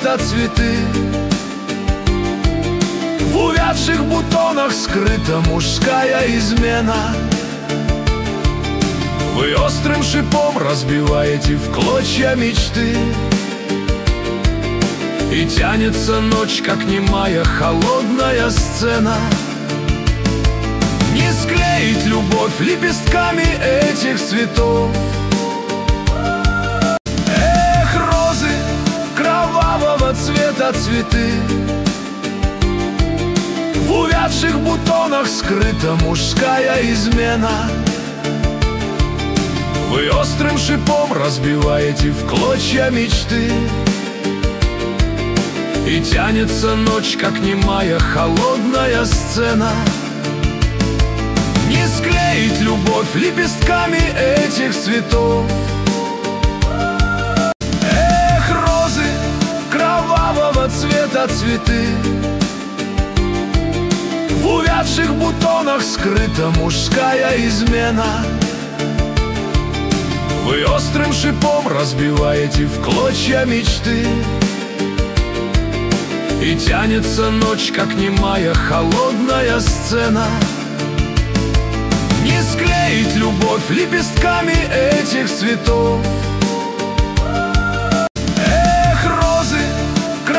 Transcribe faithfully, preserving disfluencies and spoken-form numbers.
цвета цветы. В увядших бутонах скрыта мужская измена. Вы острым шипом разбиваете в клочья мечты, и тянется ночь, как немая холодная сцена. Не склеить любовь лепестками этих цветов. Эх, розы кровавого цвета цветы. В увядших бутонах скрыта мужская измена. Вы острым шипом разбиваете в клочья мечты, и тянется ночь, как немая холодная сцена. Не склеить любовь лепестками этих цветов. Эх, розы кровавого цвета цветы. В увядших бутонах скрыта мужская измена. Вы острым шипом разбиваете в клочья мечты, и тянется ночь, как немая холодная сцена. Не склеить любовь лепестками этих цветов.